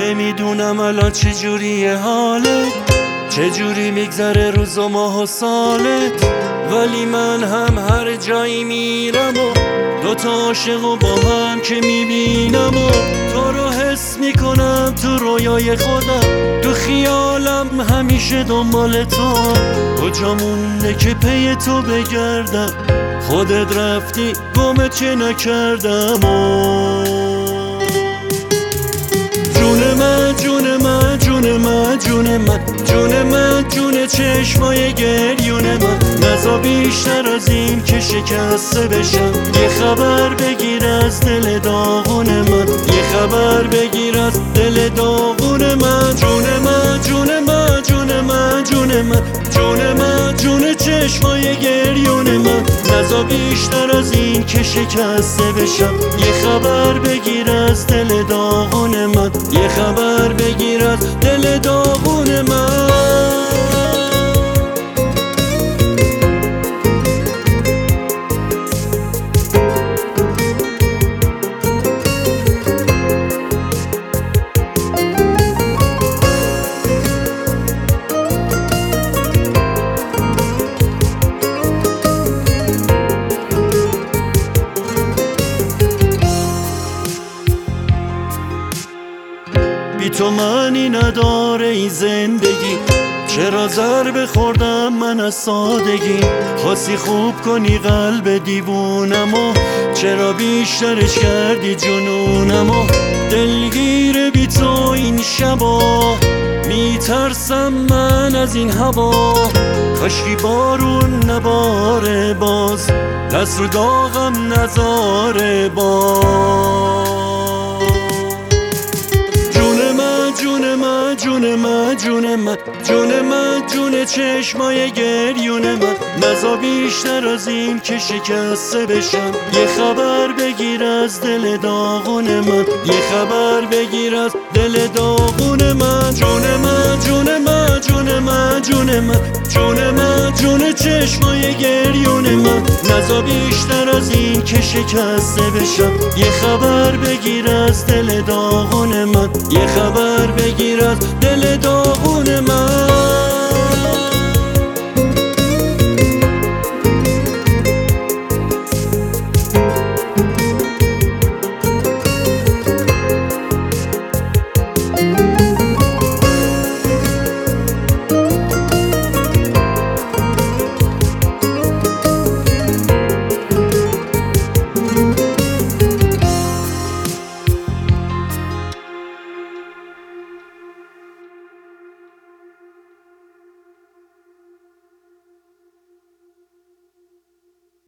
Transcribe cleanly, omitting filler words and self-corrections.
نمیدونم الان چجوریه حالت، چجوری میگذره روز و ماه و سالت، ولی من هم هر جایی میرم و دوتا عاشق و با هم که میبینم و تو رو حس میکنم تو رویای خودم، تو خیالم همیشه دنبال تو، کجا مونده که پی تو بگردم، خودت رفتی گمت که نکردم جون من جون من جون من جون من جون من جون چشمای گریون من، نزا بیشتر از این که شکسته بشم، یه خبر بگیر از دل داغون من، یه خبر بگیر از دل داغون من، جون من جون من جون من جون من جون من جون چشمای گریون من، نزا بیشتر از این که شکسته بشم، یه خبر بگیر از دل داغون من، یه خبر بگیر از دل داغون من. بی تو معنی نداره این زندگی، چرا ضربه خوردم من از سادگی، خواستی خوب کنی قلب دیوونمو، چرا بیشترش کردی جنونمو، دلگیر بی تو این شبا، میترسم من از این هوا، کاشکی بارون نباره باز، دست رو داغم نذاره باز، جون من جون من جون من جون من جون چشمای گریون من، نزا بیشتر از این که شکسته بشم، یه خبر بگیر از دل داغون من، یه خبر بگیر از دل داغون من، جون من جون من جون من جون من جون من جون چشمای گریون من، نزا بیشتر از این که شکسته بشم، یه خبر بگیر از دل داغون من، یه خبر بگیر از دل داغون من.